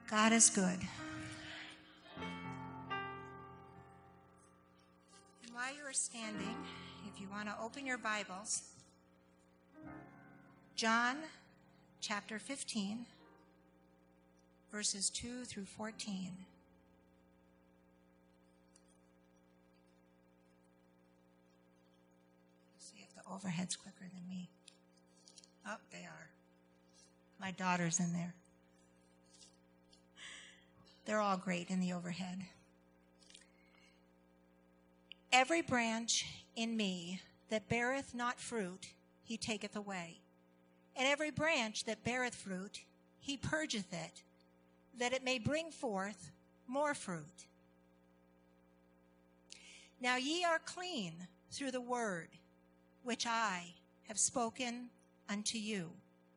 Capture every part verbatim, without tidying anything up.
God is good. And while you are standing, if you want to open your Bibles, John chapter fifteen, verses two through fourteen. Let's see if the overhead's quicker than me. Oh, they are. My daughter's in there. They're all great in the overhead. Every branch in me that beareth not fruit, he taketh away. And every branch that beareth fruit, he purgeth it, that it may bring forth more fruit. Now ye are clean through the word which I have spoken unto you.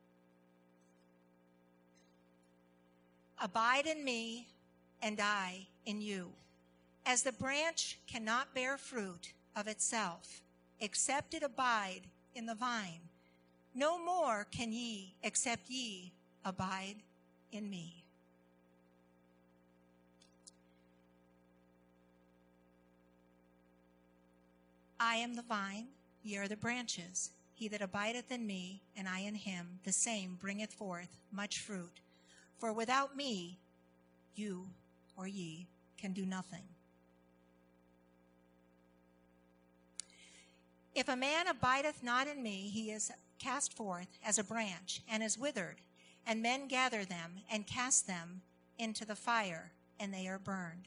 Abide in me, and I in you. As the branch cannot bear fruit of itself, except it abide in the vine, no more can ye, except ye abide in me. I am the vine, ye are the branches. He that abideth in me, and I in him, the same bringeth forth much fruit. For without me, you or ye can do nothing. If a man abideth not in me, he is cast forth as a branch, and is withered, and men gather them, and cast them into the fire, and they are burned.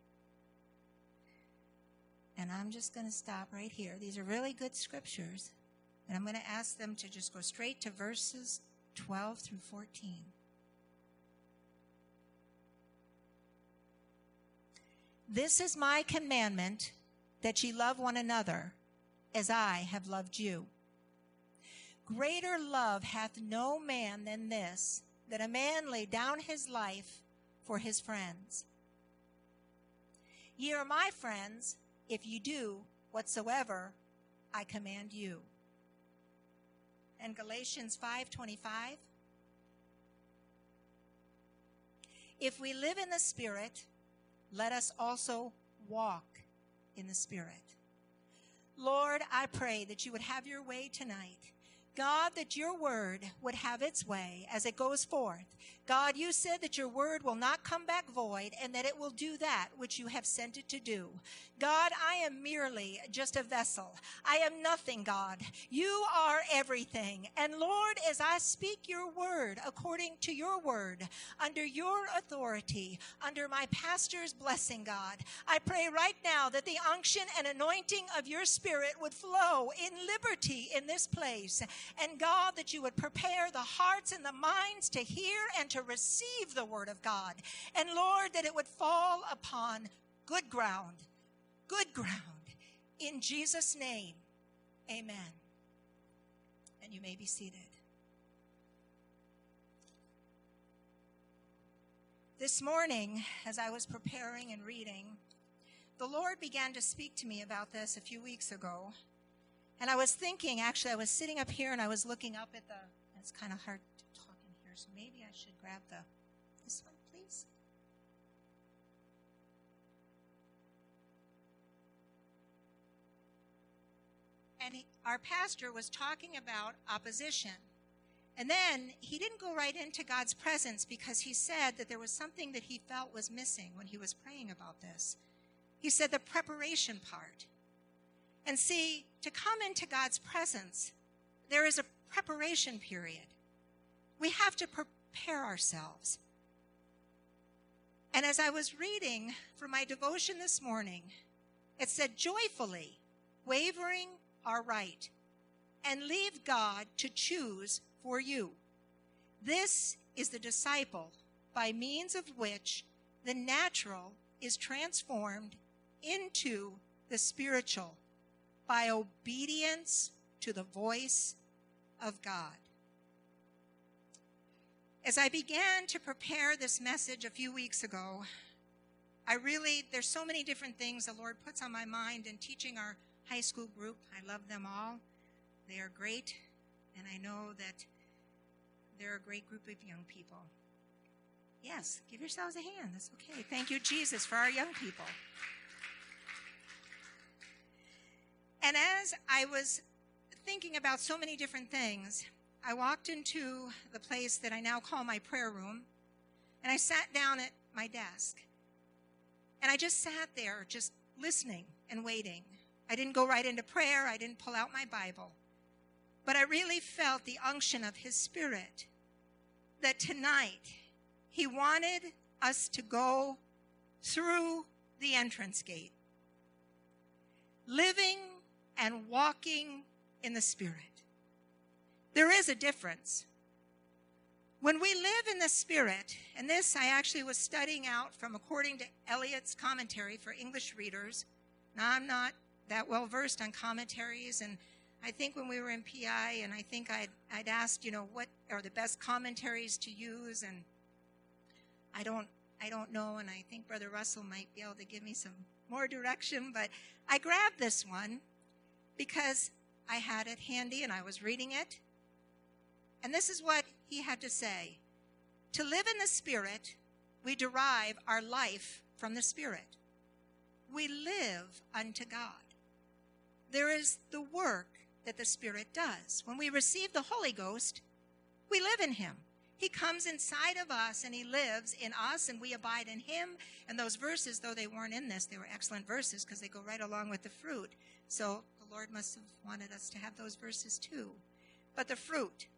And I'm just going to stop right here. These are really good scriptures, and I'm going to ask them to just go straight to verses twelve through fourteen. This is my commandment, that ye love one another, as I have loved you. Greater love hath no man than this, that a man lay down his life for his friends. Ye are my friends, if ye do whatsoever I command you. And Galatians five twenty-five. If we live in the Spirit, let us also walk in the Spirit. Lord, I pray that you would have your way tonight. God, that your word would have its way as it goes forth. God, you said that your word will not come back void, and that it will do that which you have sent it to do. God, I am merely just a vessel. I am nothing, God. You are everything. And Lord, as I speak your word according to your word, under your authority, under my pastor's blessing, God, I pray right now that the unction and anointing of your Spirit would flow in liberty in this place. And God, that you would prepare the hearts and the minds to hear and to receive the word of God. And Lord, that it would fall upon good ground, good ground. In Jesus' name, amen. And you may be seated. This morning, as I was preparing and reading, the Lord began to speak to me about this a few weeks ago. And I was thinking, actually, I was sitting up here and I was looking up at the, it's kind of hard to talk in here, so maybe I should grab the, this one, please. And he, our pastor was talking about opposition. And then he didn't go right into God's presence, because he said that there was something that he felt was missing when he was praying about this. He said the preparation part. And see, to come into God's presence, there is a preparation period. We have to prepare ourselves. And as I was reading for my devotion this morning, it said, joyfully wavering are right, and leave God to choose for you. This is the disciple, by means of which the natural is transformed into the spiritual, by obedience to the voice of God. As I began to prepare this message a few weeks ago, I really, there's so many different things the Lord puts on my mind in teaching our high school group. I love them all. They are great, and I know that they're a great group of young people. Yes, give yourselves a hand. That's okay. Thank you, Jesus, for our young people. And as I was thinking about so many different things, I walked into the place that I now call my prayer room, and I sat down at my desk. And I just sat there, just listening and waiting. I didn't go right into prayer. I didn't pull out my Bible. But I really felt the unction of his Spirit that tonight he wanted us to go through the entrance gate, living and walking in the Spirit. There is a difference. When we live in the Spirit, and this I actually was studying out from according to Eliot's commentary for English readers. Now, I'm not that well versed on commentaries, and I think when we were in P I, and I think I'd, I'd asked, you know, what are the best commentaries to use, and I don't, I don't know, and I think Brother Russell might be able to give me some more direction, but I grabbed this one because I had it handy and I was reading it, and this is what he had to say. To live in the Spirit, we derive our life from the Spirit. We live unto God. There is the work that the Spirit does. When we receive the Holy Ghost, we live in him. He comes inside of us and he lives in us and we abide in him. And those verses, though they weren't in this, they were excellent verses because they go right along with the fruit. So the Lord must have wanted us to have those verses too. But the fruit,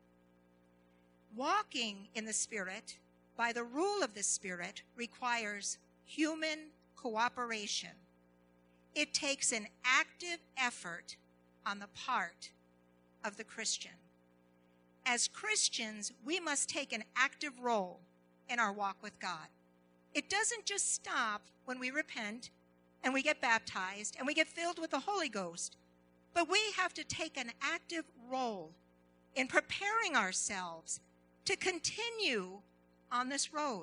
walking in the Spirit by the rule of the Spirit, requires human cooperation. It takes an active effort on the part of the Christian. As Christians, we must take an active role in our walk with God. It doesn't just stop when we repent and we get baptized and we get filled with the Holy Ghost, but we have to take an active role in preparing ourselves to continue on this road.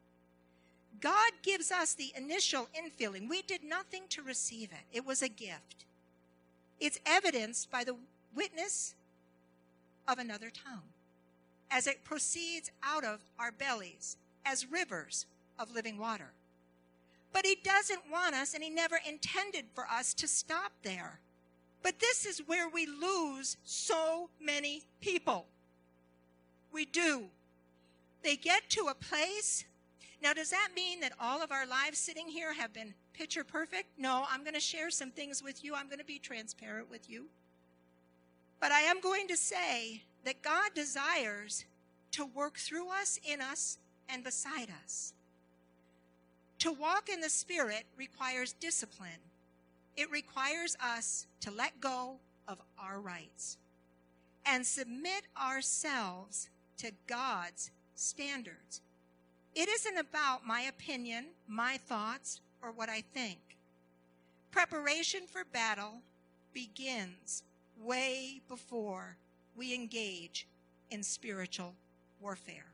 God gives us the initial infilling. We did nothing to receive it. It was a gift. It's evidenced by the witness of another tongue as it proceeds out of our bellies as rivers of living water. But he doesn't want us, and he never intended for us to stop there. But this is where we lose so many people. We do. They get to a place. Now, does that mean that all of our lives sitting here have been picture perfect? No, I'm going to share some things with you. I'm going to be transparent with you. But I am going to say that God desires to work through us, in us, and beside us. To walk in the Spirit requires discipline. It requires us to let go of our rights and submit ourselves to God's standards. It isn't about my opinion, my thoughts, or what I think. Preparation for battle begins way before we engage in spiritual warfare.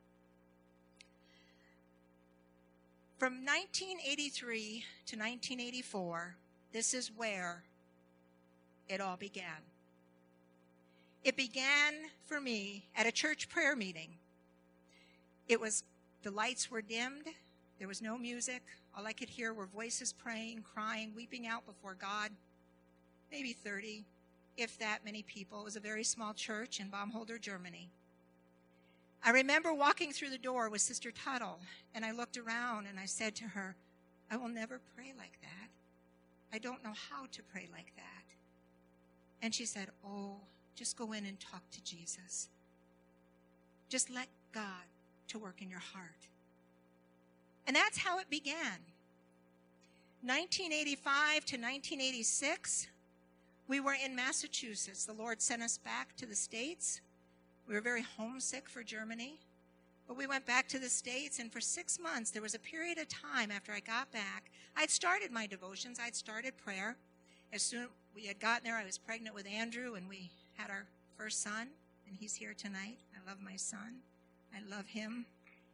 From nineteen eighty-three to nineteen eighty-four, this is where it all began. It began for me at a church prayer meeting. It was, the lights were dimmed. There was no music. All I could hear were voices praying, crying, weeping out before God. Maybe thirty, if that many people. It was a very small church in Baumholder, Germany. I remember walking through the door with Sister Tuttle, and I looked around and I said to her, I will never pray like that. I don't know how to pray like that. And she said, oh, just go in and talk to Jesus. Just let God to work in your heart. And that's how it began. nineteen eighty-five to nineteen eighty-six, we were in Massachusetts. The Lord sent us back to the States. We were very homesick for Germany. But we went back to the States, and for six months, there was a period of time after I got back. I'd started my devotions. I'd started prayer. As soon as we had gotten there, I was pregnant with Andrew, and we had our first son, and he's here tonight. I love my son. I love him.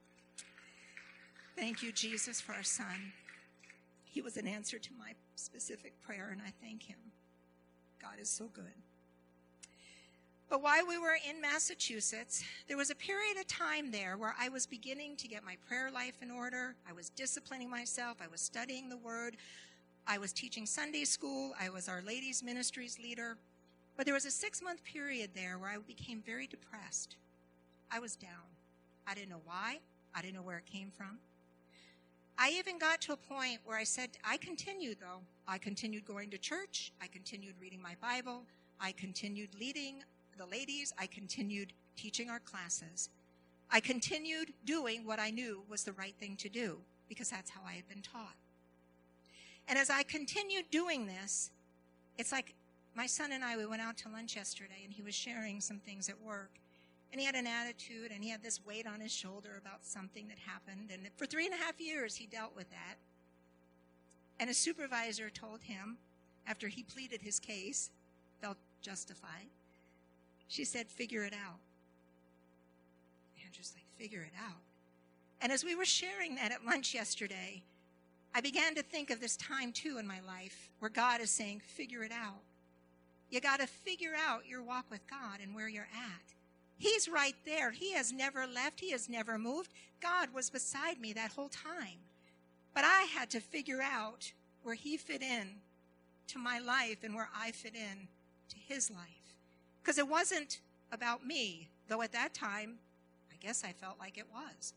Thank you, Jesus, for our son. He was an answer to my specific prayer, and I thank him. God is so good. But while we were in Massachusetts, there was a period of time there where I was beginning to get my prayer life in order. I was disciplining myself. I was studying the Word. I was teaching Sunday school. I was our ladies' ministries leader. But there was a six-month period there where I became very depressed. I was down. I didn't know why. I didn't know where it came from. I even got to a point where I said, I continued, though. I continued going to church. I continued reading my Bible. I continued leading the ladies. I continued teaching our classes. I continued doing what I knew was the right thing to do because that's how I had been taught. And as I continued doing this, it's like my son and I, we went out to lunch yesterday, and he was sharing some things at work. And he had an attitude, and he had this weight on his shoulder about something that happened. And for three and a half years, he dealt with that. And a supervisor told him, after he pleaded his case, felt justified, she said, figure it out. And just like, figure it out. And as we were sharing that at lunch yesterday, I began to think of this time, too, in my life where God is saying, figure it out. You got to figure out your walk with God and where you're at. He's right there. He has never left. He has never moved. God was beside me that whole time. But I had to figure out where he fit in to my life and where I fit in to his life. Because it wasn't about me, though at that time, I guess I felt like it was.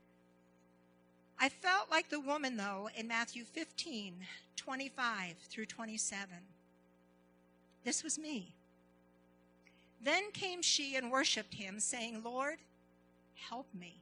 I felt like the woman, though, in Matthew fifteen, twenty-five through twenty-seven. This was me. Then came she and worshipped him, saying, Lord, help me.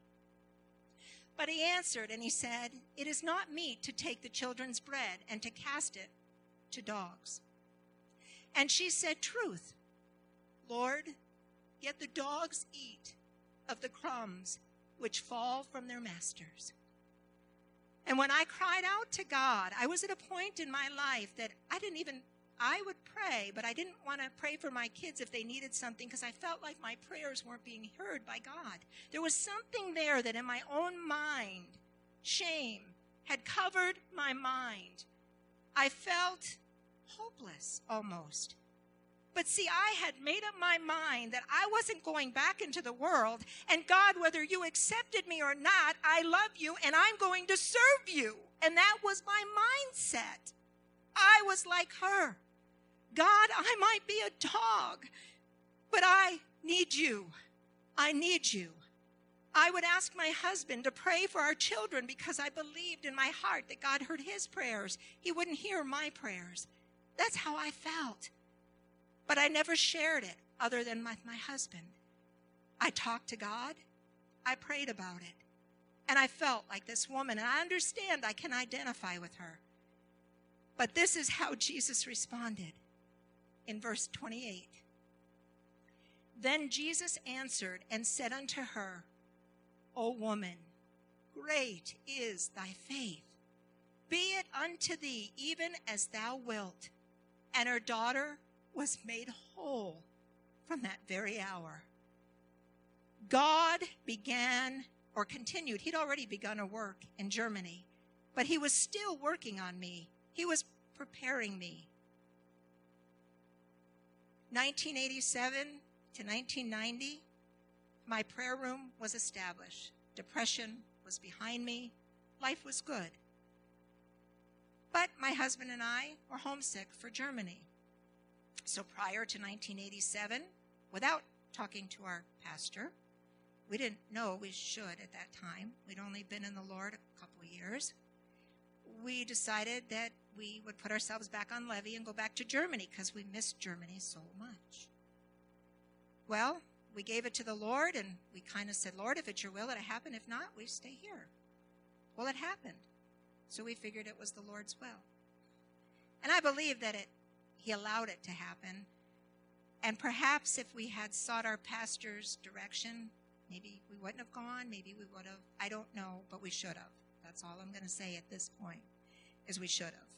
But he answered, and he said, it is not meet to take the children's bread and to cast it to dogs. And she said, truth, Lord, yet the dogs eat of the crumbs which fall from their masters. And when I cried out to God, I was at a point in my life that I didn't even, I would pray, but I didn't want to pray for my kids if they needed something because I felt like my prayers weren't being heard by God. There was something there that in my own mind, shame had covered my mind. I felt hopeless almost. But see, I had made up my mind that I wasn't going back into the world, and God, whether you accepted me or not, I love you and I'm going to serve you. And that was my mindset. I was like her. God, I might be a dog, but I need you. I need you. I would ask my husband to pray for our children because I believed in my heart that God heard his prayers. He wouldn't hear my prayers. That's how I felt. But I never shared it other than with my husband. I talked to God. I prayed about it. And I felt like this woman, and I understand I can identify with her. But this is how Jesus responded in verse twenty-eight. Then Jesus answered and said unto her, O woman, great is thy faith. Be it unto thee even as thou wilt. And her daughter was made whole from that very hour. God began or continued. He'd already begun a work in Germany, but he was still working on me. He was preparing me. nineteen eighty-seven to nineteen ninety, my prayer room was established. Depression was behind me. Life was good. But my husband and I were homesick for Germany. So prior to nineteen eighty-seven, without talking to our pastor, we didn't know we should at that time. We'd only been in the Lord a couple of years. We decided that we would put ourselves back on levee and go back to Germany because we missed Germany so much. Well, we gave it to the Lord, and we kind of said, Lord, if it's your will, it'll happen. If not, we stay here. Well, it happened. So we figured it was the Lord's will. And I believe that it He allowed it to happen. And perhaps if we had sought our pastor's direction, maybe we wouldn't have gone. Maybe we would have. I don't know, but we should have. That's all I'm going to say at this point, is we should have.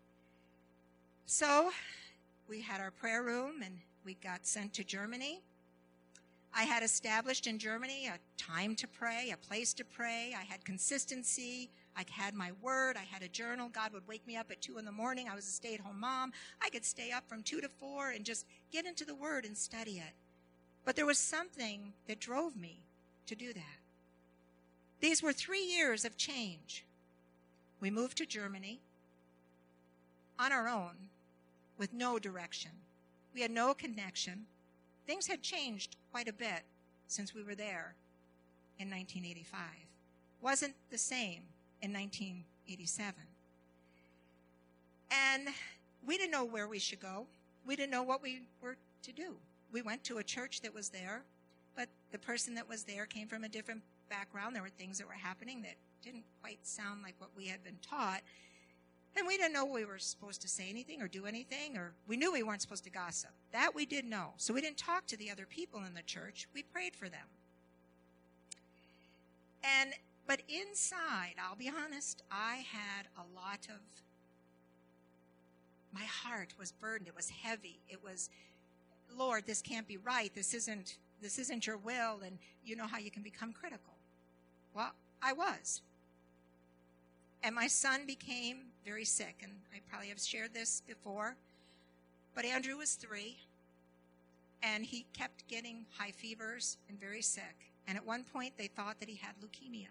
So we had our prayer room, and we got sent to Germany. I had established in Germany a time to pray, a place to pray. I had consistency. I had my word. I had a journal. God would wake me up at two in the morning. I was a stay-at-home mom. I could stay up from two to four and just get into the word and study it. But there was something that drove me to do that. These were three years of change. We moved to Germany on our own with no direction. We had no connection. Things had changed quite a bit since we were there in nineteen eighty-five. Wasn't the same in nineteen eighty-seven. And we didn't know where we should go. We didn't know what we were to do. We went to a church that was there, but the person that was there came from a different background. There were things that were happening that didn't quite sound like what we had been taught. And we didn't know we were supposed to say anything or do anything, or we knew we weren't supposed to gossip. That we did know. So we didn't talk to the other people in the church. We prayed for them. And but inside, I'll be honest, I had a lot of, my heart was burdened. It was heavy. It was, Lord, this can't be right. This isn't, this isn't your will. And you know how you can become critical. Well, I was. And my son became very sick. And I probably have shared this before. But Andrew was three. And he kept getting high fevers and very sick. And at one point, they thought that he had leukemia.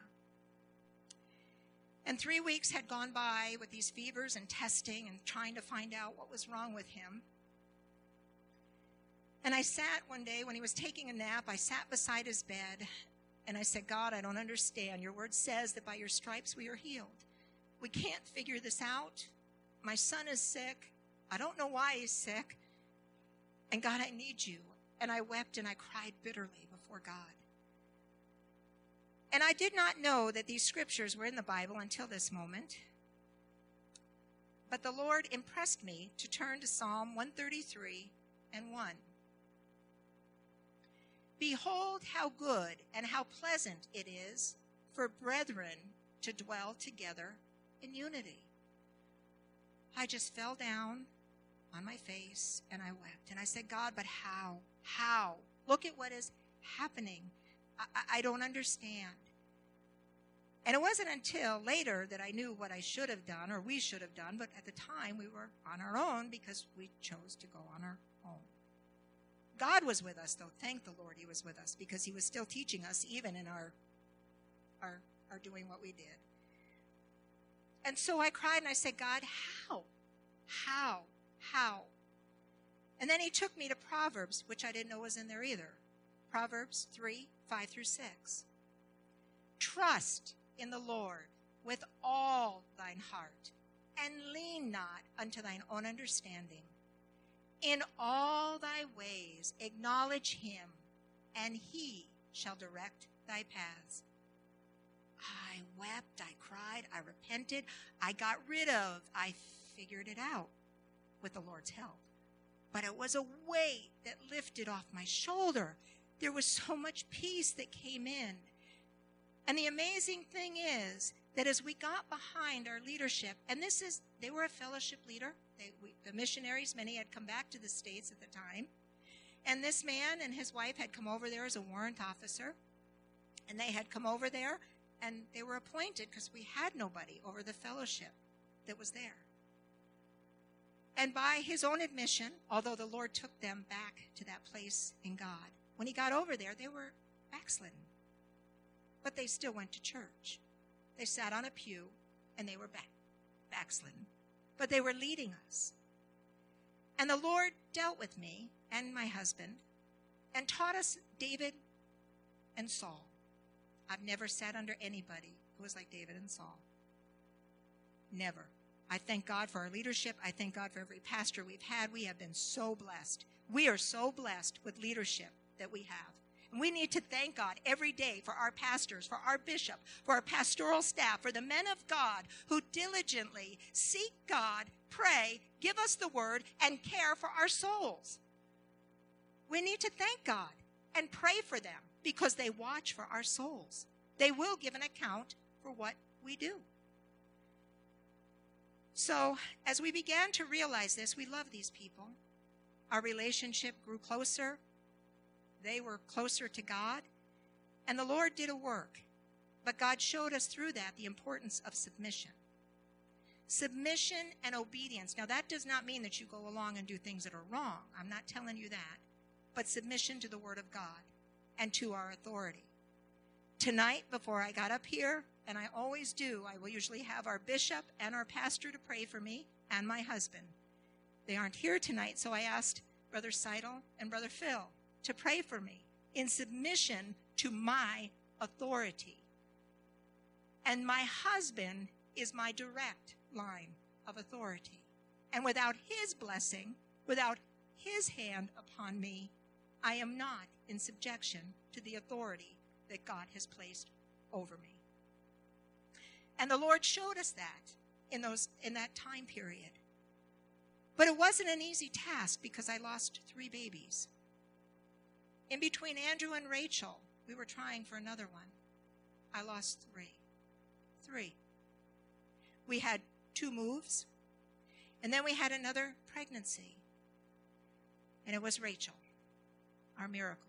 And three weeks had gone by with these fevers and testing and trying to find out what was wrong with him. And I sat one day when he was taking a nap, I sat beside his bed, and I said, God, I don't understand. Your word says that by your stripes we are healed. We can't figure this out. My son is sick. I don't know why he's sick. And God, I need you. And I wept and I cried bitterly before God. And I did not know that these scriptures were in the Bible until this moment. But the Lord impressed me to turn to Psalm one thirty-three and one. Behold how good and how pleasant it is for brethren to dwell together in unity. I just fell down on my face and I wept. And I said, God, but how? How? Look at what is happening. I, I don't understand. And it wasn't until later that I knew what I should have done, or we should have done, but at the time we were on our own because we chose to go on our own. God was with us, though. Thank the Lord he was with us, because he was still teaching us even in our, our, our doing what we did. And so I cried and I said, God, how? How? How? And then he took me to Proverbs, which I didn't know was in there either. Proverbs three, five through six. Trust in the Lord with all thine heart, and lean not unto thine own understanding. In all thy ways acknowledge him, and he shall direct thy paths. I wept, I cried, I repented, I got rid of, I figured it out with the Lord's help. But it was a weight that lifted off my shoulder. There was so much peace that came in. And the amazing thing is that as we got behind our leadership, and this is, they were a fellowship leader. They, we, the missionaries, many had come back to the States at the time. And this man and his wife had come over there as a warrant officer. And they had come over there, and they were appointed because we had nobody over the fellowship that was there. And by his own admission, although the Lord took them back to that place in God, when he got over there, they were backslidden. But they still went to church. They sat on a pew, and they were back, backslidden. But they were leading us. And the Lord dealt with me and my husband and taught us David and Saul. I've never sat under anybody who was like David and Saul. Never. I thank God for our leadership. I thank God for every pastor we've had. We have been so blessed. We are so blessed with leadership that we have. And we need to thank God every day for our pastors, for our bishop, for our pastoral staff, for the men of God who diligently seek God, pray, give us the word, and care for our souls. We need to thank God and pray for them because they watch for our souls. They will give an account for what we do. So as we began to realize this, we love these people. Our relationship grew closer. They were closer to God, and the Lord did a work. But God showed us through that the importance of submission. Submission and obedience. Now, that does not mean that you go along and do things that are wrong. I'm not telling you that. but submission to the Word of God and to our authority. Tonight, before I got up here, and I always do, I will usually have our bishop and our pastor to pray for me and my husband. They aren't here tonight, so I asked Brother Seidel and Brother Phil to pray for me in submission to my authority. And my husband is my direct line of authority. And without his blessing, without his hand upon me, I am not in subjection to the authority that God has placed over me. And the Lord showed us that in those in that time period. But it wasn't an easy task because I lost three babies. In between Andrew and Rachel, we were trying for another one. I lost three. Three. We had two moves, and then we had another pregnancy. And it was Rachel, our miracle.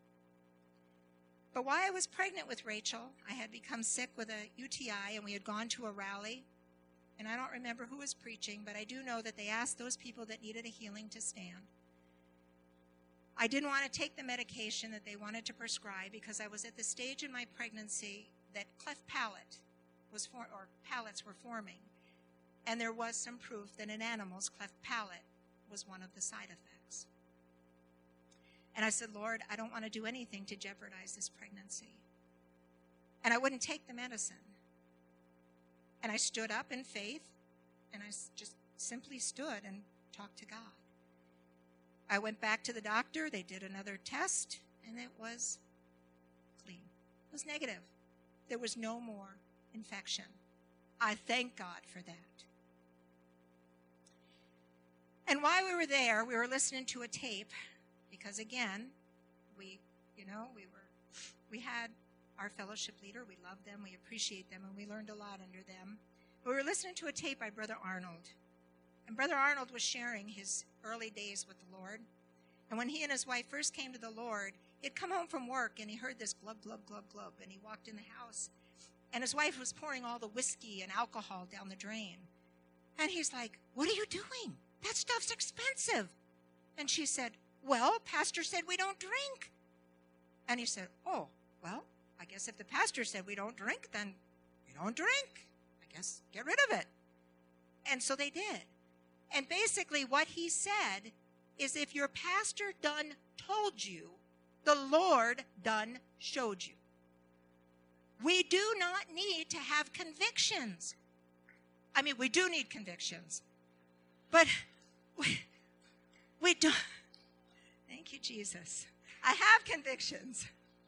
But while I was pregnant with Rachel, I had become sick with a U T I, and we had gone to a rally. And I don't remember who was preaching, but I do know that they asked those people that needed a healing to stand. I didn't want to take the medication that they wanted to prescribe because I was at the stage in my pregnancy that cleft palate was for, or palates were forming. And there was some proof that in animals, cleft palate was one of the side effects. And I said, Lord, I don't want to do anything to jeopardize this pregnancy. And I wouldn't take the medicine. And I stood up in faith, and I just simply stood and talked to God. I went back to the doctor. They did another test, and it was clean. It was negative. There was no more infection. I thank God for that. And while we were there, we were listening to a tape, because again, we, you know, we were, we had our fellowship leader. We loved them. We appreciate them, and we learned a lot under them. But we were listening to a tape by Brother Arnold. And Brother Arnold was sharing his early days with the Lord. And when he and his wife first came to the Lord, he'd come home from work, and he heard this glub, glub, glub, glub. And he walked in the house, and his wife was pouring all the whiskey and alcohol down the drain. And he's like, what are you doing? That stuff's expensive. And she said, well, Pastor said we don't drink. And he said, oh, well, I guess if the pastor said we don't drink, then we don't drink. I guess get rid of it. And so they did. And basically what he said is, if your pastor done told you, the Lord done showed you. We do not need to have convictions. I mean, we do need convictions. But we, we don't. Thank you, Jesus. I have convictions.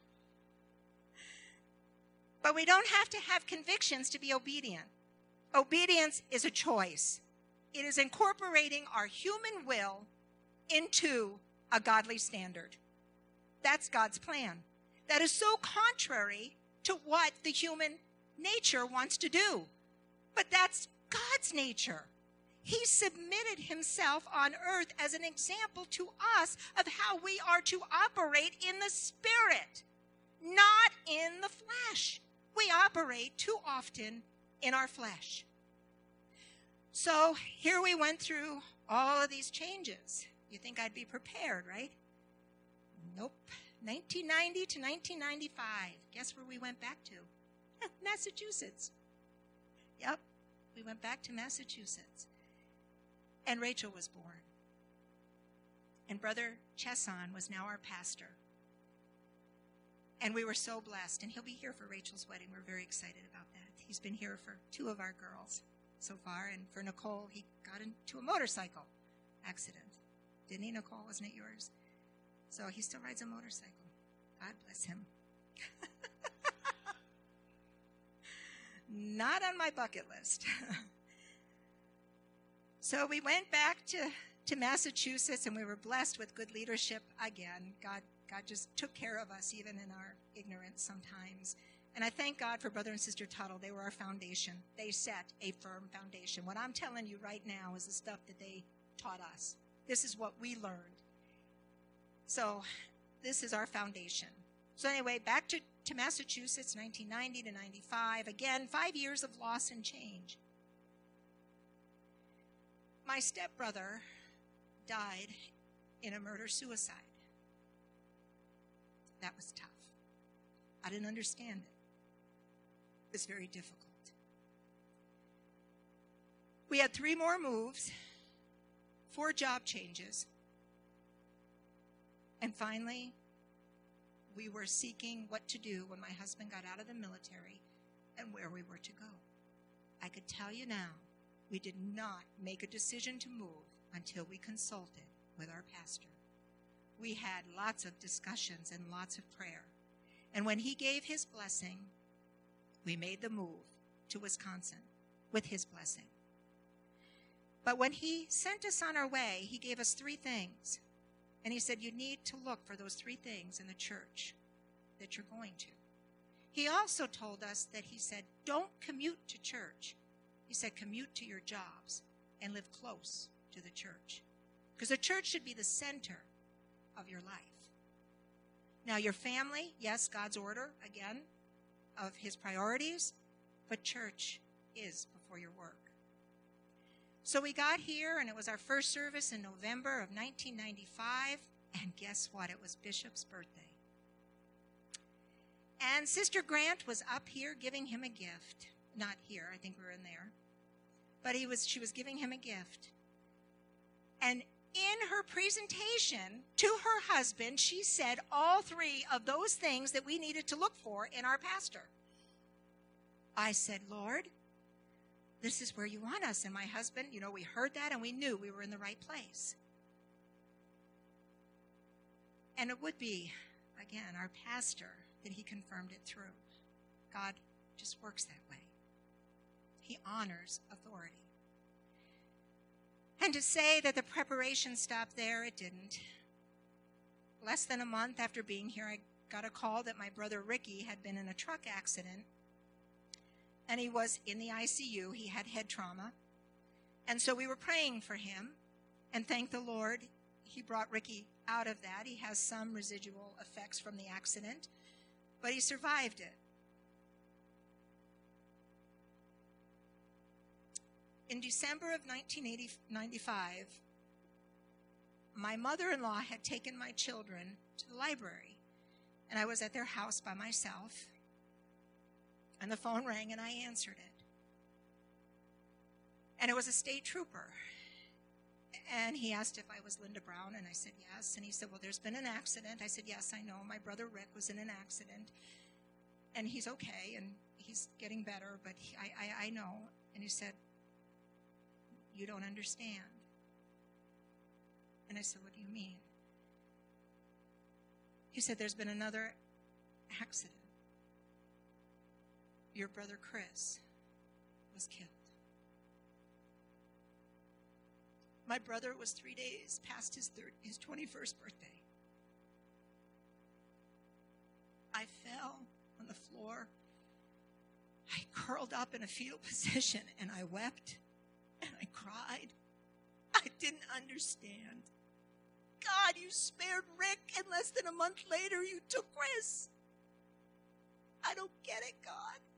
But we don't have to have convictions to be obedient. Obedience is a choice. It is incorporating our human will into a godly standard. That's God's plan. That is so contrary to what the human nature wants to do. But that's God's nature. He submitted himself on earth as an example to us of how we are to operate in the Spirit, not in the flesh. We operate too often in our flesh. So here we went through all of these changes. You think I'd be prepared, right? Nope. nineteen ninety to nineteen ninety-five. Guess where we went back to? Massachusetts. Yep. We went back to Massachusetts. And Rachel was born. And Brother Chesson was now our pastor. And we were so blessed. And he'll be here for Rachel's wedding. We're very excited about that. He's been here for two of our girls so far. And for Nicole, he got into a motorcycle accident. Didn't he, Nicole? Wasn't it yours? So he still rides a motorcycle. God bless him. Not on my bucket list. So we went back to, to Massachusetts, and we were blessed with good leadership again. God, God just took care of us even in our ignorance sometimes. And I thank God for Brother and Sister Tuttle. They were our foundation. They set a firm foundation. What I'm telling you right now is the stuff that they taught us. This is what we learned. So this is our foundation. So anyway, back to, to Massachusetts, nineteen ninety to ninety-five. Again, five years of loss and change. My stepbrother died in a murder-suicide. That was tough. I didn't understand it. It was very difficult. We had three more moves, four job changes, and finally, we were seeking what to do when my husband got out of the military and where we were to go. I could tell you now, we did not make a decision to move until we consulted with our pastor. We had lots of discussions and lots of prayer. And when he gave his blessing, we made the move to Wisconsin with his blessing. But when he sent us on our way, he gave us three things. And he said, you need to look for those three things in the church that you're going to. He also told us that he said, don't commute to church. He said, commute to your jobs and live close to the church. Because the church should be the center of your life. Now, your family, yes, God's order, again, of his priorities, but church is before your work. So we got here, and it was our first service in November of nineteen ninety-five, and guess what? It was Bishop's birthday. And Sister Grant was up here giving him a gift. Not here, I think we were in there. But he was, she was giving him a gift. And in her presentation to her husband, she said all three of those things that we needed to look for in our pastor. I said, Lord, this is where you want us. And my husband, you know, we heard that and we knew we were in the right place. And it would be, again, our pastor that he confirmed it through. God just works that way. He honors authority. And to say that the preparation stopped there, it didn't. Less than a month after being here, I got a call that my brother Ricky had been in a truck accident. And he was in the I C U. He had head trauma. And so we were praying for him. And thank the Lord, he brought Ricky out of that. He has some residual effects from the accident, but he survived it. In December of nineteen ninety-five, my mother-in-law had taken my children to the library, and I was at their house by myself, and the phone rang, and I answered it. And it was a state trooper, and he asked if I was Linda Brown, and I said yes, and he said, well, there's been an accident. I said, yes, I know. My brother Rick was in an accident, and he's okay, and he's getting better, but he, I, I, I know. And he said, you don't understand. And I said, what do you mean? He said, there's been another accident. Your brother Chris was killed. My brother was three days past his third, his twenty-first birthday. I fell on the floor. I curled up in a fetal position, and I wept, and I cried. I didn't understand. God, you spared Rick, and less than a month later, you took Chris. I don't get it, God.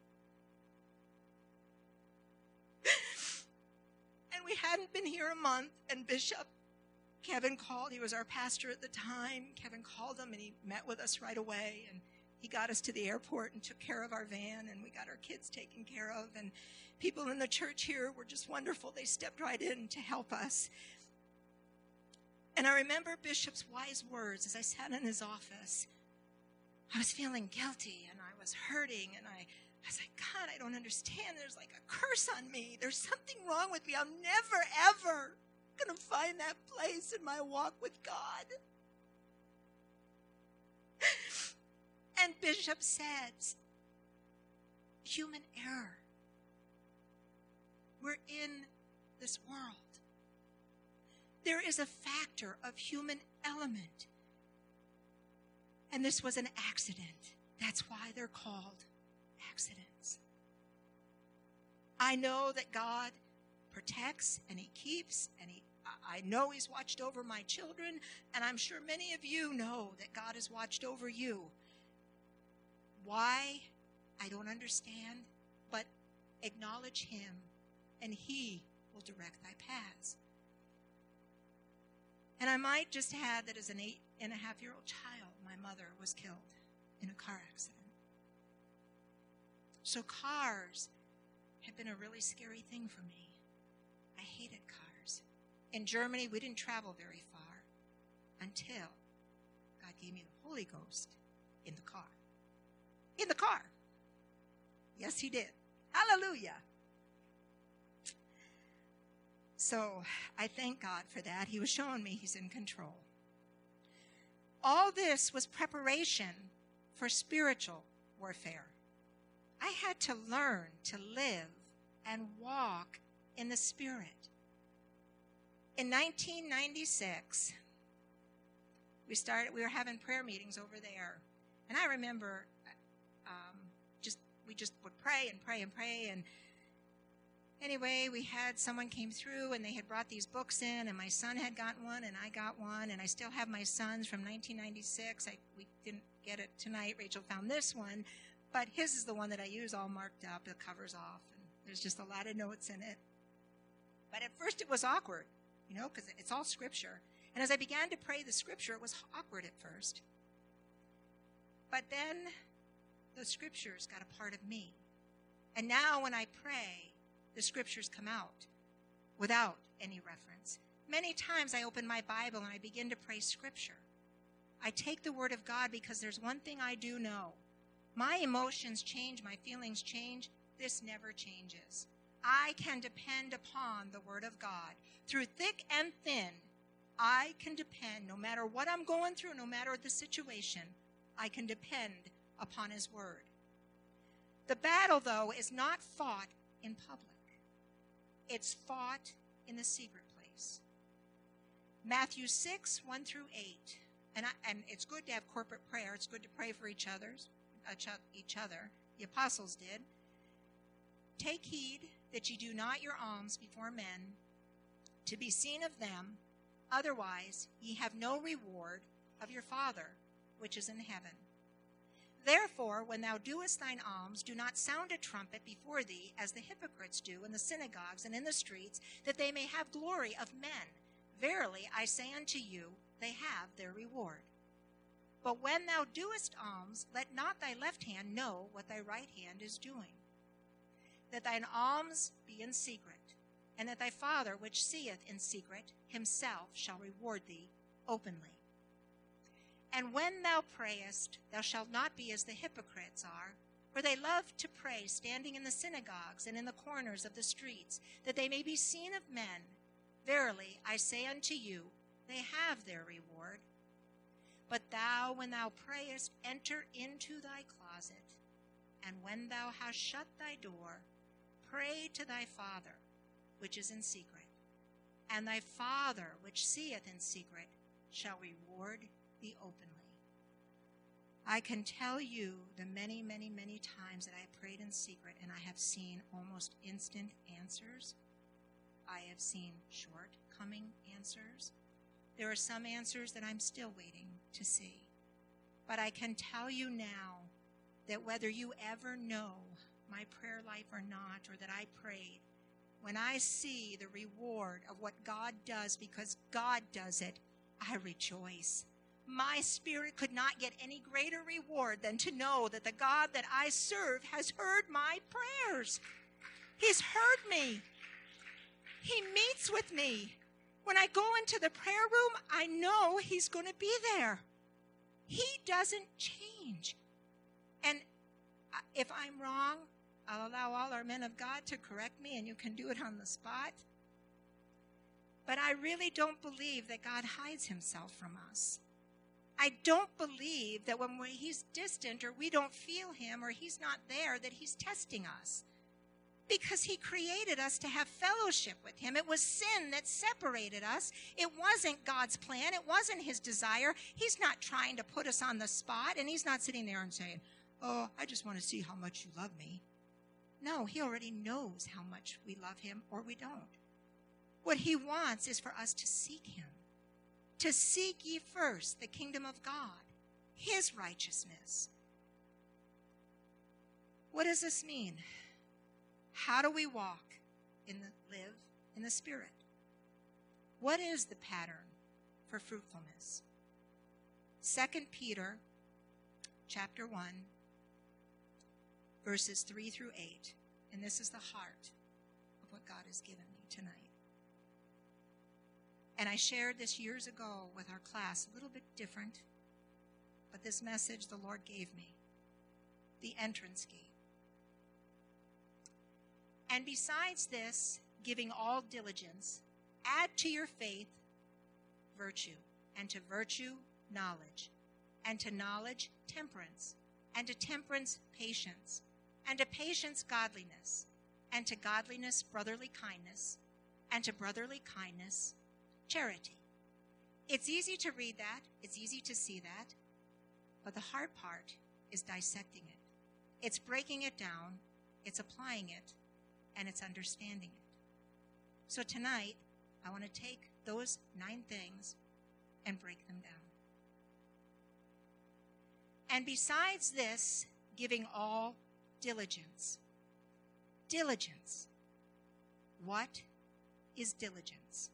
And we hadn't been here a month, and Bishop Kevin called. He was our pastor at the time. Kevin called him, and he met with us right away, and he got us to the airport and took care of our van, and we got our kids taken care of, and people in the church here were just wonderful. They stepped right in to help us. And I remember Bishop's wise words as I sat in his office. I was feeling guilty, and I was hurting, and I I was like, God, I don't understand. There's like a curse on me. There's something wrong with me. I'm never, ever going to find that place in my walk with God. And Bishop says, human error. We're in this world. There is a factor of human element. And this was an accident. That's why they're called accidents. I know that God protects and he keeps, and he, I know he's watched over my children, and I'm sure many of you know that God has watched over you. Why? I don't understand, but acknowledge him, and he will direct thy paths. And I might just add that as an eight and a half year old child, my mother was killed in a car accident. So cars had been a really scary thing for me. I hated cars. In Germany, we didn't travel very far until God gave me the Holy Ghost in the car. In the car. Yes, he did. Hallelujah. So I thank God for that. He was showing me he's in control. All this was preparation for spiritual warfare. I had to learn to live and walk in the Spirit. In nineteen ninety-six, we started, we were having prayer meetings over there. And I remember um, just we just would pray and pray and pray. And anyway, we had someone came through and they had brought these books in, and my son had gotten one and I got one, and I still have my son's from nineteen ninety-six. I, we didn't get it tonight. Rachel found this one, but his is the one that I use, all marked up. The cover's off, and there's just a lot of notes in it. But at first it was awkward, you know, because it's all scripture. And as I began to pray the scripture, it was awkward at first. But then the scriptures got a part of me. And now when I pray, the scriptures come out without any reference. Many times I open my Bible and I begin to pray scripture. I take the word of God because there's one thing I do know. My emotions change, my feelings change. This never changes. I can depend upon the word of God. Through thick and thin, I can depend, no matter what I'm going through, no matter the situation, I can depend upon his word. The battle, though, is not fought in public. It's fought in the secret place. Matthew six, one through eight. And, I, and it's good to have corporate prayer. It's good to pray for each other's, each other. The apostles did. Take heed that ye do not your alms before men, to be seen of them, otherwise ye have no reward of your Father which is in heaven. Therefore, when thou doest thine alms, do not sound a trumpet before thee, as the hypocrites do in the synagogues and in the streets, that they may have glory of men. Verily, I say unto you, they have their reward. But when thou doest alms, let not thy left hand know what thy right hand is doing, that thine alms be in secret, and that thy Father which seeth in secret himself shall reward thee openly. And when thou prayest, thou shalt not be as the hypocrites are, for they love to pray standing in the synagogues and in the corners of the streets, that they may be seen of men. Verily, I say unto you, they have their reward. But thou, when thou prayest, enter into thy closet, and when thou hast shut thy door, pray to thy Father which is in secret, and thy Father which seeth in secret shall reward thee openly. I can tell you the many, many, many times that I have prayed in secret, and I have seen almost instant answers. I have seen shortcoming answers. There are some answers that I'm still waiting to see. But I can tell you now that whether you ever know my prayer life or not, or that I prayed, when I see the reward of what God does, because God does it, I rejoice. My spirit could not get any greater reward than to know that the God that I serve has heard my prayers. He's heard me. He meets with me. When I go into the prayer room, I know he's going to be there. He doesn't change. And if I'm wrong, I'll allow all our men of God to correct me, and you can do it on the spot. But I really don't believe that God hides himself from us. I don't believe that when we, he's distant, or we don't feel him, or he's not there, that he's testing us. Because he created us to have fellowship with him. It was sin that separated us. It wasn't God's plan. It wasn't his desire. He's not trying to put us on the spot, and he's not sitting there and saying, oh, I just want to see how much you love me. No, he already knows how much we love him, or we don't. What he wants is for us to seek him. To seek ye first the kingdom of God, his righteousness. What does this mean? How do we walk in the live in the Spirit? What is the pattern for fruitfulness? Second Peter chapter one, verses three through eight. And this is the heart of what God has given me tonight. And I shared this years ago with our class, a little bit different, but this message the Lord gave me. The entrance gate. And besides this, giving all diligence, add to your faith virtue, and to virtue knowledge, and to knowledge temperance, and to temperance patience, and to patience godliness, and to godliness brotherly kindness, and to brotherly kindness charity. It's easy to read that, it's easy to see that, but the hard part is dissecting it. It's breaking it down, it's applying it, and it's understanding it. So tonight, I want to take those nine things and break them down. And besides this, giving all diligence. Diligence. What is diligence?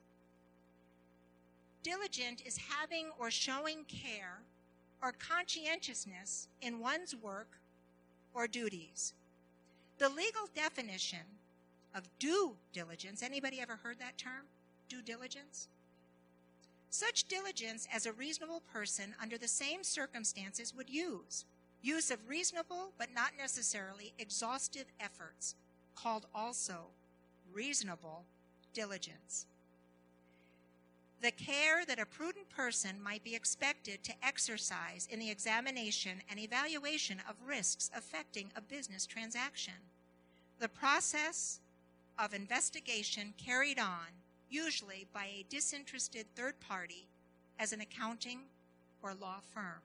Diligent is having or showing care or conscientiousness in one's work or duties. The legal definition of due diligence, anybody ever heard that term? Due diligence? Such diligence as a reasonable person under the same circumstances would use. Use of reasonable but not necessarily exhaustive efforts, called also reasonable diligence. The care that a prudent person might be expected to exercise in the examination and evaluation of risks affecting a business transaction. The process of investigation carried on, usually by a disinterested third party, as an accounting or law firm.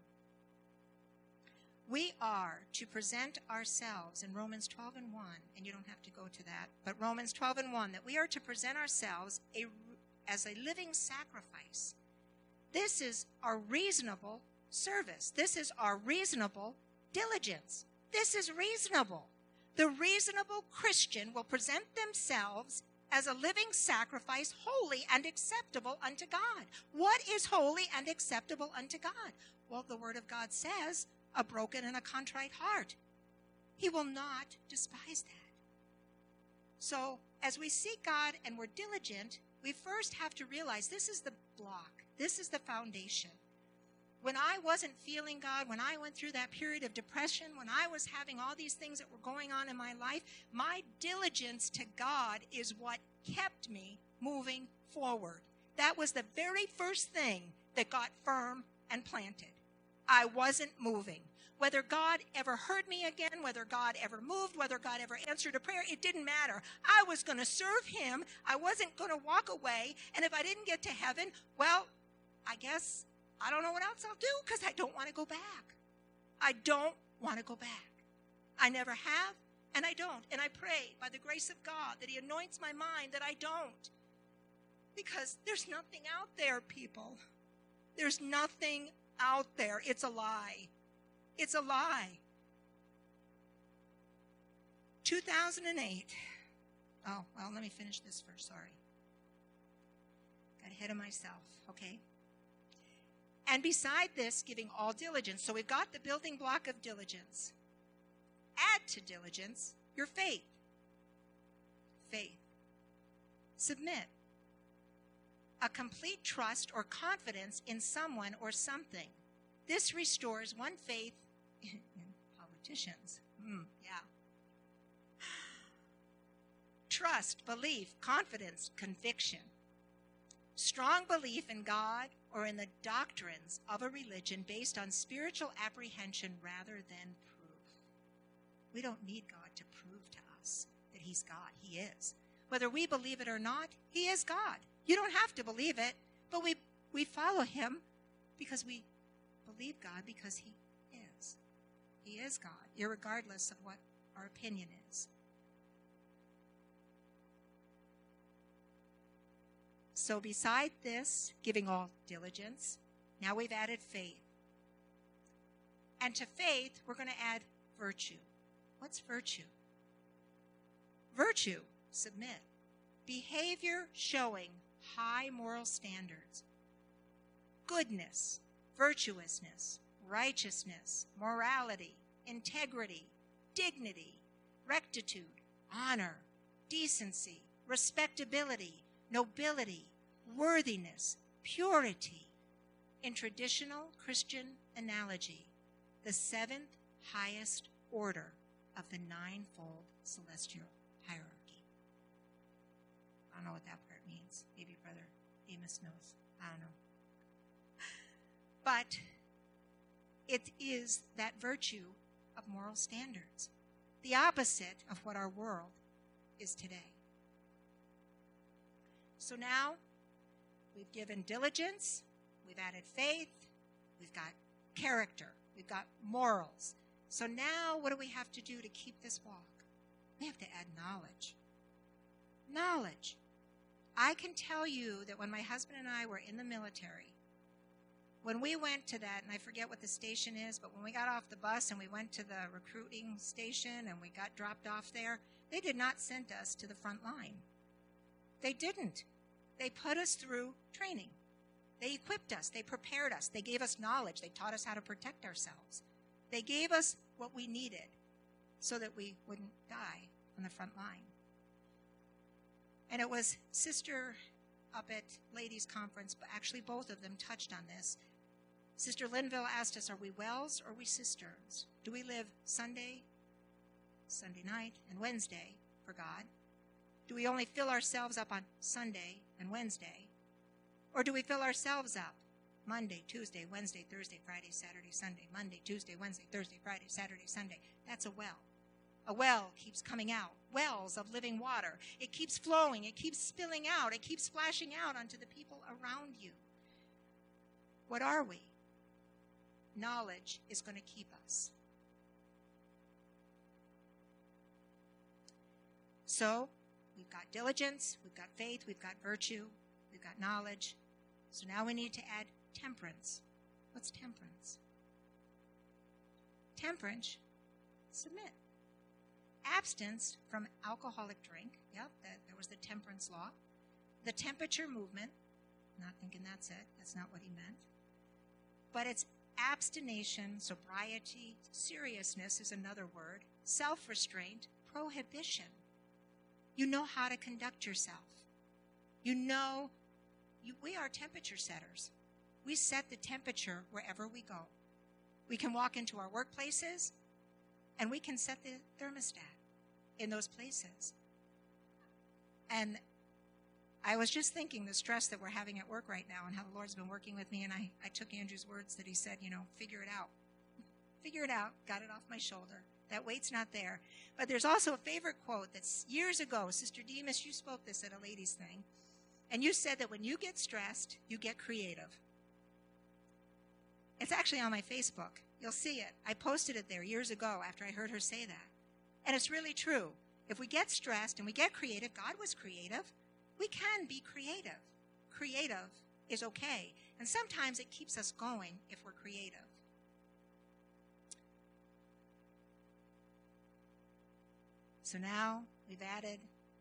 We are to present ourselves in Romans twelve and one, and you don't have to go to that, but Romans twelve and one, that we are to present ourselves a as a living sacrifice. This is our reasonable service. This is our reasonable diligence. This is reasonable. The reasonable Christian will present themselves as a living sacrifice, holy and acceptable unto God. What is holy and acceptable unto God? Well, the Word of God says, a broken and a contrite heart. He will not despise that. So, as we seek God and we're diligent, we first have to realize this is the block. This is the foundation. When I wasn't feeling God, when I went through that period of depression, when I was having all these things that were going on in my life, my diligence to God is what kept me moving forward. That was the very first thing that got firm and planted. I wasn't moving. Whether God ever heard me again, whether God ever moved, whether God ever answered a prayer, it didn't matter. I was going to serve him. I wasn't going to walk away. And if I didn't get to heaven, well, I guess I don't know what else I'll do because I don't want to go back. I don't want to go back. I never have, and I don't. And I pray by the grace of God that he anoints my mind that I don't. Because there's nothing out there, people. There's nothing out there. It's a lie. It's a lie. two thousand eight. Oh, well, let me finish this first. Sorry. Got ahead of myself. Okay. And beside this, giving all diligence. So we've got the building block of diligence. Add to diligence your faith. Faith. Submit. A complete trust or confidence in someone or something. This restores one faith in politicians. Mm, yeah. Trust, belief, confidence, conviction. Strong belief in God or in the doctrines of a religion based on spiritual apprehension rather than proof. We don't need God to prove to us that he's God. He is. Whether we believe it or not, he is God. You don't have to believe it, but we, we follow him because we believe God because he is. He is God, irregardless of what our opinion is. So beside this, giving all diligence, now we've added faith. And to faith, we're going to add virtue. What's virtue? Virtue, submit. Behavior showing high moral standards. Goodness, virtuousness, righteousness, morality, integrity, dignity, rectitude, honor, decency, respectability, nobility, worthiness, purity. In traditional Christian analogy, the seventh highest order of the ninefold celestial hierarchy. I don't know what that part means. Maybe Brother Amos knows. I don't know. But it is that virtue of moral standards, the opposite of what our world is today. So now we've given diligence, we've added faith, we've got character, we've got morals. So now what do we have to do to keep this walk? We have to add knowledge. Knowledge. I can tell you that when my husband and I were in the military, when we went to that, and I forget what the station is, but when we got off the bus and we went to the recruiting station and we got dropped off there, they did not send us to the front line. They didn't. They put us through training. They equipped us. They prepared us. They gave us knowledge. They taught us how to protect ourselves. They gave us what we needed so that we wouldn't die on the front line. And it was Sister up at Ladies' Conference, but actually both of them touched on this. Sister Linville asked us, are we wells or are we cisterns? Do we live Sunday, Sunday night, and Wednesday for God? Do we only fill ourselves up on Sunday and Wednesday? Or do we fill ourselves up Monday, Tuesday, Wednesday, Thursday, Friday, Saturday, Sunday, Monday, Tuesday, Wednesday, Thursday, Friday, Saturday, Sunday? That's a well. A well keeps coming out. Wells of living water. It keeps flowing. It keeps spilling out. It keeps splashing out onto the people around you. What are we? Knowledge is going to keep us. So, we've got diligence, we've got faith, we've got virtue, we've got knowledge. So now we need to add temperance. What's temperance? Temperance, submit. Abstinence from alcoholic drink. Yep, that, there was the temperance law. The temperature movement. Not thinking that's it. That's not what he meant. But it's abstination, sobriety, seriousness is another word, self-restraint, prohibition. You know how to conduct yourself. You know, you, we are temperature setters. We set the temperature wherever we go. We can walk into our workplaces, and we can set the thermostat in those places. And I was just thinking the stress that we're having at work right now and how the Lord's been working with me, and I, I took Andrew's words that he said, you know, figure it out. Figure it out. Got it off my shoulder. That weight's not there. But there's also a favorite quote that's years ago. Sister Demas, you spoke this at a ladies' thing, and you said that when you get stressed, you get creative. It's actually on my Facebook. You'll see it. I posted it there years ago after I heard her say that. And it's really true. If we get stressed and we get creative, God was creative. We can be creative. Creative is okay. And sometimes it keeps us going if we're creative. So now we've added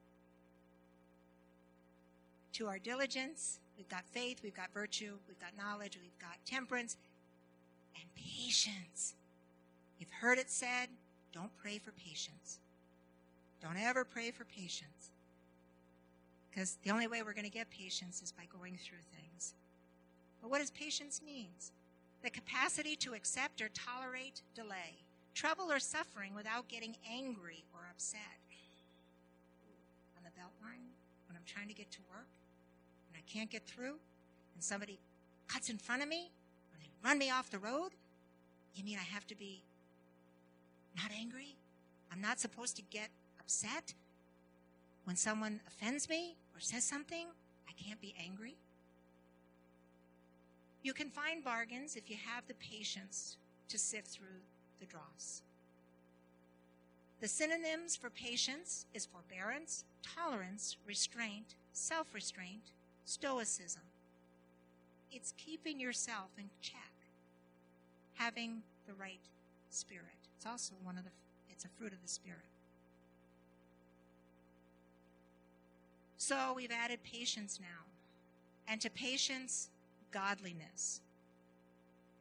to our diligence, we've got faith, we've got virtue, we've got knowledge, we've got temperance, and patience. You've heard it said, don't pray for patience. Don't ever pray for patience. Because the only way we're going to get patience is by going through things. But what does patience mean? The capacity to accept or tolerate delay, trouble or suffering without getting angry or upset. On the belt line, when I'm trying to get to work, and I can't get through, and somebody cuts in front of me, or they run me off the road, you mean I have to be not angry? I'm not supposed to get upset when someone offends me or says something? I can't be angry? You can find bargains if you have the patience to sift through the dross. The synonyms for patience is forbearance, tolerance, restraint, self-restraint, stoicism. It's keeping yourself in check, having the right spirit. It's also one of the, it's a fruit of the Spirit. So we've added patience now. And to patience, godliness.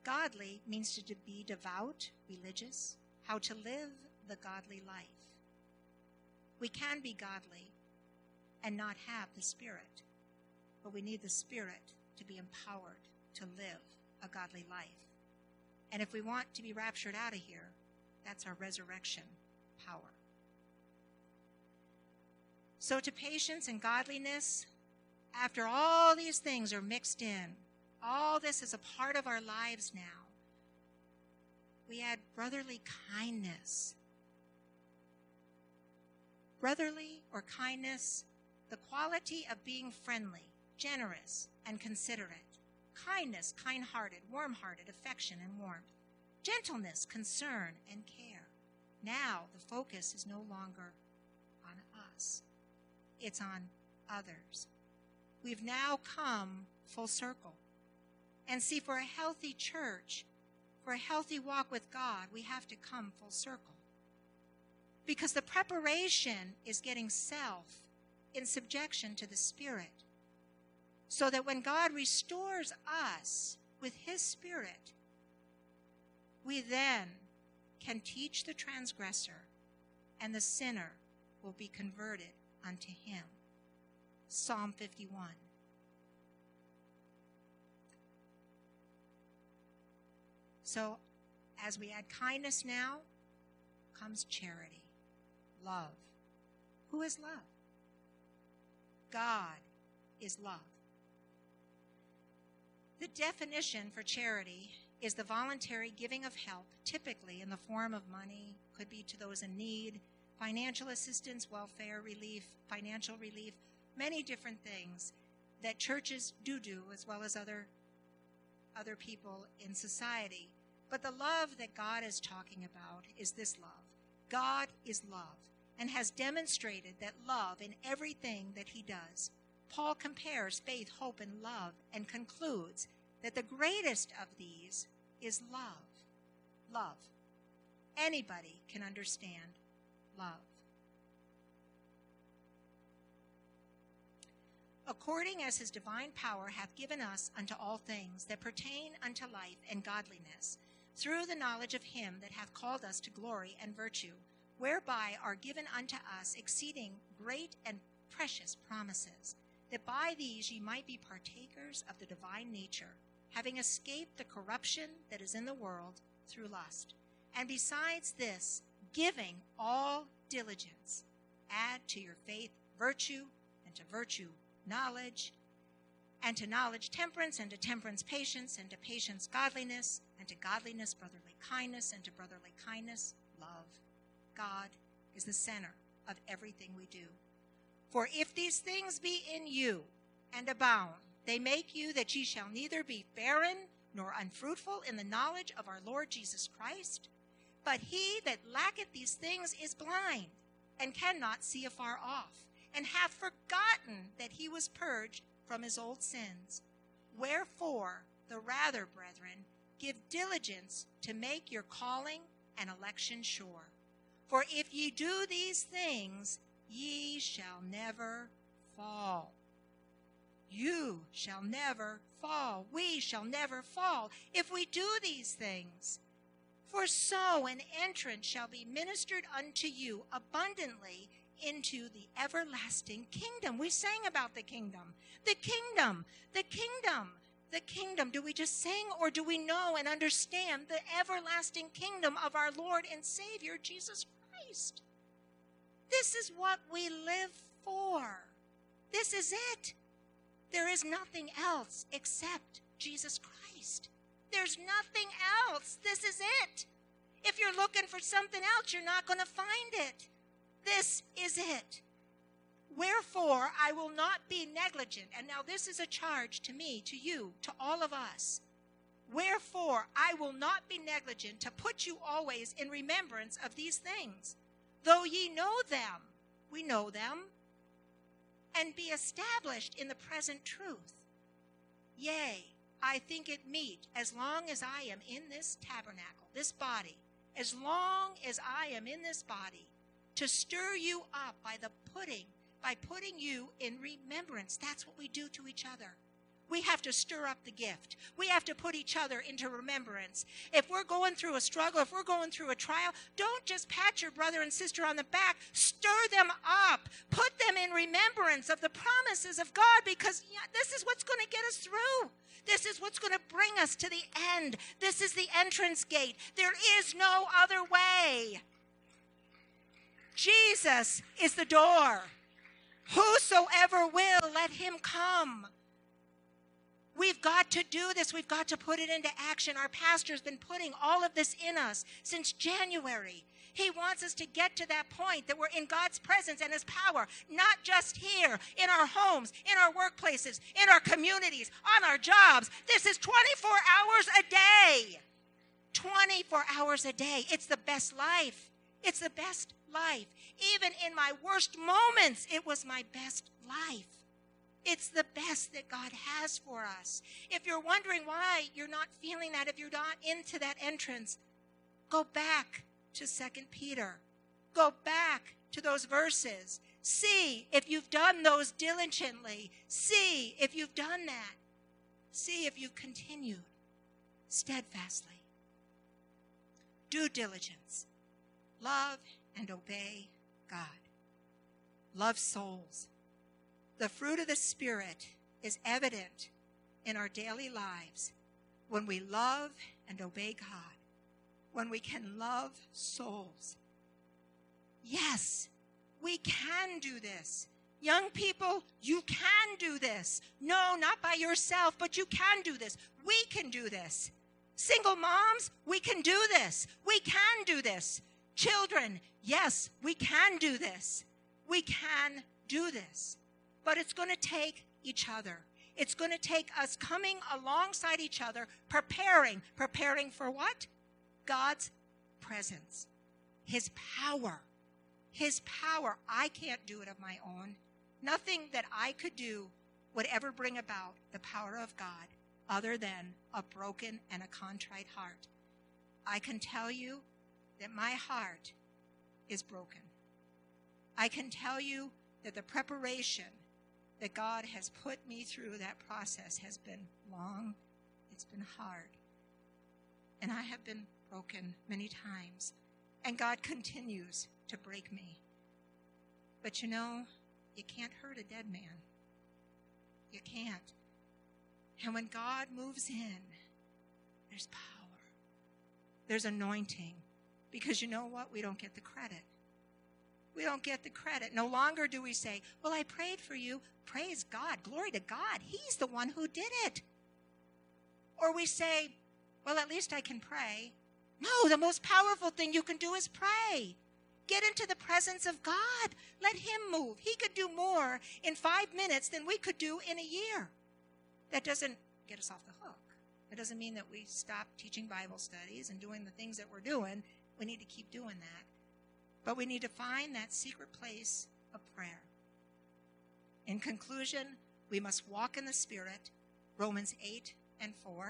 Godly means to be devout, religious, how to live the godly life. We can be godly and not have the Spirit, but we need the Spirit to be empowered to live a godly life. And if we want to be raptured out of here, that's our resurrection power. So to patience and godliness, after all these things are mixed in, all this is a part of our lives now, we add brotherly kindness. Brotherly or kindness, the quality of being friendly, generous, and considerate. Kindness, kind-hearted, warm-hearted, affection, and warmth. Gentleness, concern, and care. Now the focus is no longer on us. It's on others. We've now come full circle. And see, for a healthy church, for a healthy walk with God, we have to come full circle. Because the preparation is getting self in subjection to the Spirit. So that when God restores us with His Spirit, we then can teach the transgressor, and the sinner will be converted unto Him. Psalm fifty-one. So, as we add kindness now, comes charity, love. Who is love? God is love. The definition for charity is the voluntary giving of help, typically in the form of money, could be to those in need, financial assistance, welfare relief, financial relief, many different things that churches do do, as well as other, other people in society. But the love that God is talking about is this love. God is love and has demonstrated that love in everything that He does. Paul compares faith, hope, and love and concludes that the greatest of these is love. Love. Anybody can understand love. According as His divine power hath given us unto all things that pertain unto life and godliness, through the knowledge of Him that hath called us to glory and virtue, whereby are given unto us exceeding great and precious promises, that by these ye might be partakers of the divine nature, having escaped the corruption that is in the world through lust. And besides this, giving all diligence, add to your faith virtue, and to virtue knowledge, and to knowledge temperance, and to temperance patience, and to patience godliness, and to godliness brotherly kindness, and to brotherly kindness love. God is the center of everything we do. For if these things be in you and abound, they make you that ye shall neither be barren nor unfruitful in the knowledge of our Lord Jesus Christ. But he that lacketh these things is blind, and cannot see afar off, and hath forgotten that he was purged from his old sins. Wherefore, the rather, brethren, give diligence to make your calling and election sure. For if ye do these things, ye shall never fall. You shall never fall. We shall never fall if we do these things. For so an entrance shall be ministered unto you abundantly into the everlasting kingdom. We sang about the kingdom. The kingdom, the kingdom, the kingdom. Do we just sing, or do we know and understand the everlasting kingdom of our Lord and Savior, Jesus Christ? This is what we live for. This is it. There is nothing else except Jesus Christ. There's nothing else. This is it. If you're looking for something else, you're not going to find it. This is it. Wherefore, I will not be negligent. And now this is a charge to me, to you, to all of us. Wherefore, I will not be negligent to put you always in remembrance of these things, though ye know them, we know them, and be established in the present truth. Yea, I think it meet, as long as I am in this tabernacle, this body, as long as I am in this body, to stir you up by the putting, by putting you in remembrance. That's what we do to each other. We have to stir up the gift. We have to put each other into remembrance. If we're going through a struggle, if we're going through a trial, don't just pat your brother and sister on the back. Stir them up. Put them in remembrance of the promises of God, because yeah, this is what's going to get us through. This is what's going to bring us to the end. This is the entrance gate. There is no other way. Jesus is the door. Whosoever will, let him come. We've got to do this. We've got to put it into action. Our pastor's been putting all of this in us since January. He wants us to get to that point that we're in God's presence and his power, not just here, in our homes, in our workplaces, in our communities, on our jobs. This is twenty-four hours a day. twenty-four hours a day. It's the best life. It's the best life. Even in my worst moments, it was my best life. It's the best that God has for us. If you're wondering why you're not feeling that, if you're not into that entrance, go back to Second Peter. Go back to those verses. See if you've done those diligently. See if you've done that. See if you've continued steadfastly. Due diligence. Love and obey God. Love souls. The fruit of the Spirit is evident in our daily lives when we love and obey God, when we can love souls. Yes, we can do this. Young people, you can do this. No, not by yourself, but you can do this. We can do this. Single moms, we can do this. We can do this. Children, yes, we can do this. We can do this. But it's going to take each other. It's going to take us coming alongside each other, preparing. Preparing for what? God's presence. His power. His power. I can't do it of my own. Nothing that I could do would ever bring about the power of God other than a broken and a contrite heart. I can tell you that my heart is broken. I can tell you that the preparation that God has put me through, that process has been long, it's been hard, and I have been broken many times, and God continues to break me. But you know, you can't hurt a dead man. You can't. And when God moves in, there's power. There's anointing. Because you know what? We don't get the credit. We don't get the credit. No longer do we say, well, I prayed for you. Praise God. Glory to God. He's the one who did it. Or we say, well, at least I can pray. No, the most powerful thing you can do is pray. Get into the presence of God. Let him move. He could do more in five minutes than we could do in a year. That doesn't get us off the hook. It doesn't mean that we stop teaching Bible studies and doing the things that we're doing. We need to keep doing that. But we need to find that secret place of prayer. In conclusion, we must walk in the Spirit, Romans eight and four.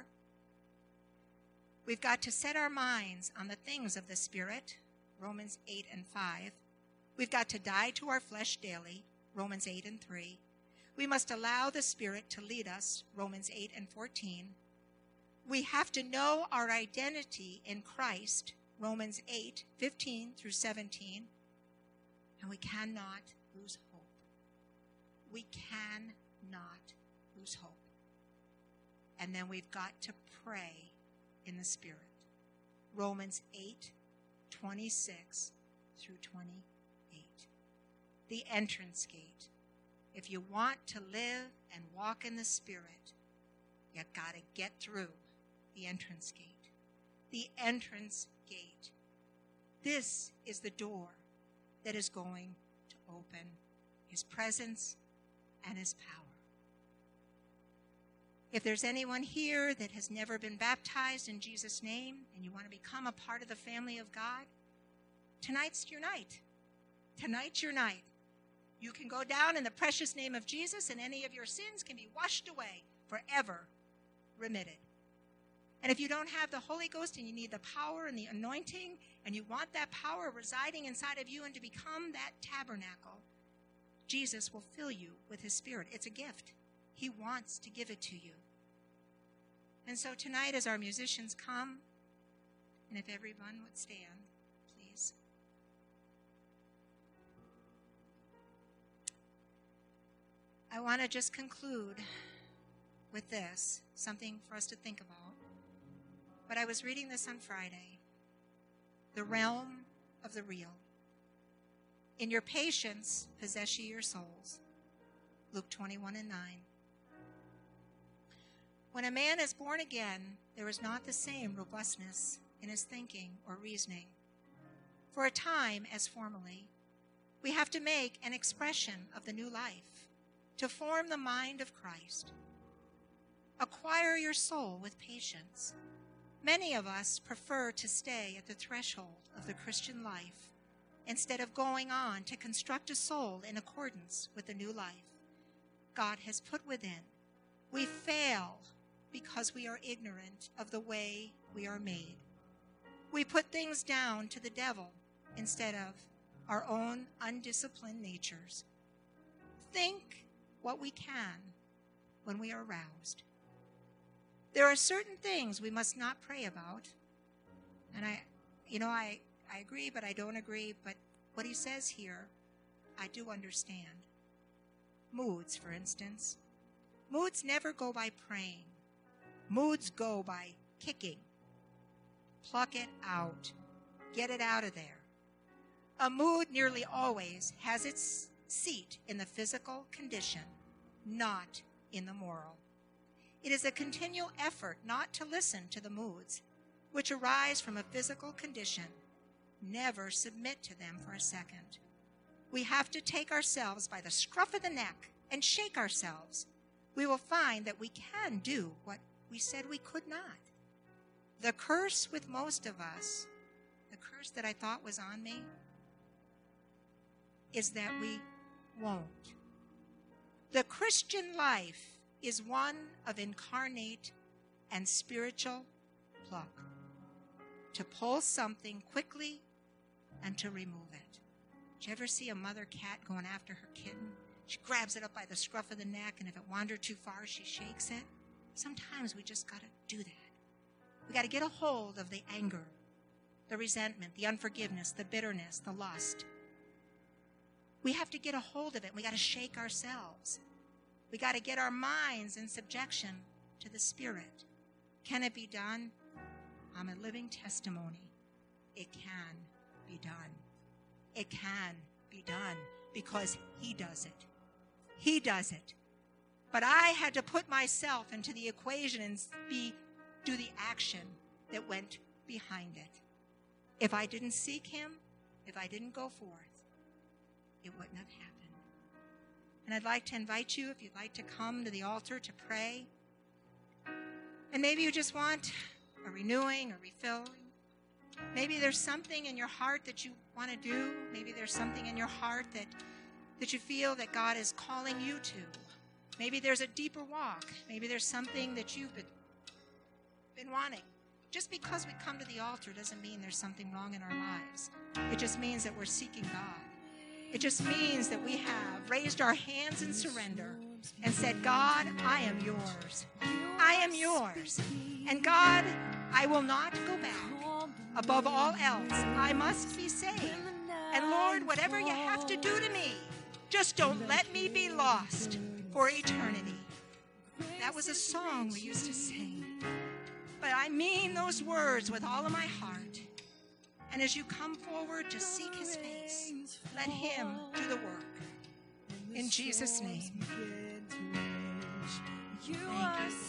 We've got to set our minds on the things of the Spirit, Romans eight and five. We've got to die to our flesh daily, Romans eight and three. We must allow the Spirit to lead us, Romans eight and fourteen. We have to know our identity in Christ, Romans eight, fifteen through seventeen, and we cannot lose hope. We cannot lose hope. And then we've got to pray in the Spirit. Romans eight, twenty-six through twenty-eight. The entrance gate. If you want to live and walk in the Spirit, you got to get through the entrance gate. The entrance gate. This is the door that is going to open his presence and his power. If there's anyone here that has never been baptized in Jesus' name and you want to become a part of the family of God, tonight's your night. Tonight's your night. You can go down in the precious name of Jesus and any of your sins can be washed away, forever remitted. And if you don't have the Holy Ghost and you need the power and the anointing and you want that power residing inside of you and to become that tabernacle, Jesus will fill you with his Spirit. It's a gift. He wants to give it to you. And so tonight, as our musicians come, and if everyone would stand, please. I want to just conclude with this, something for us to think about. But I was reading this on Friday. The realm of the real. In your patience, possess ye your souls. Luke twenty-one and nine. When a man is born again, there is not the same robustness in his thinking or reasoning. For a time, as formerly, we have to make an expression of the new life, to form the mind of Christ. Acquire your soul with patience. Many of us prefer to stay at the threshold of the Christian life instead of going on to construct a soul in accordance with the new life God has put within. We fail because we are ignorant of the way we are made. We put things down to the devil instead of our own undisciplined natures. Think what we can when we are roused. There are certain things we must not pray about. And I, you know, I, I agree, but I don't agree. But what he says here, I do understand. Moods, for instance. Moods never go by praying. Moods go by kicking. Pluck it out. Get it out of there. A mood nearly always has its seat in the physical condition, not in the moral. It is a continual effort not to listen to the moods which arise from a physical condition. Never submit to them for a second. We have to take ourselves by the scruff of the neck and shake ourselves. We will find that we can do what we said we could not. The curse with most of us, the curse that I thought was on me, is that we won't. The Christian life is one of incarnate and spiritual pluck. To pull something quickly and to remove it. Did you ever see a mother cat going after her kitten? She grabs it up by the scruff of the neck, and if it wandered too far, she shakes it. Sometimes we just got to do that. We got to get a hold of the anger, the resentment, the unforgiveness, the bitterness, the lust. We have to get a hold of it. We got to shake ourselves. We got to get our minds in subjection to the Spirit. Can it be done? I'm a living testimony. It can be done. It can be done because He does it. He does it. But I had to put myself into the equation and be, do the action that went behind it. If I didn't seek Him, if I didn't go forth, it wouldn't have happened. And I'd like to invite you, if you'd like to come to the altar to pray. And maybe you just want a renewing, a refilling. Maybe there's something in your heart that you want to do. Maybe there's something in your heart that, that you feel that God is calling you to. Maybe there's a deeper walk. Maybe there's something that you've been, been wanting. Just because we come to the altar doesn't mean there's something wrong in our lives. It just means that we're seeking God. It just means that we have raised our hands in surrender and said, God, I am yours. I am yours. And God, I will not go back. Above all else, I must be saved. And Lord, whatever you have to do to me, just don't let me be lost for eternity. That was a song we used to sing. But I mean those words with all of my heart. And as you come forward to seek His face, let Him do the work. In Jesus' name. Thank you.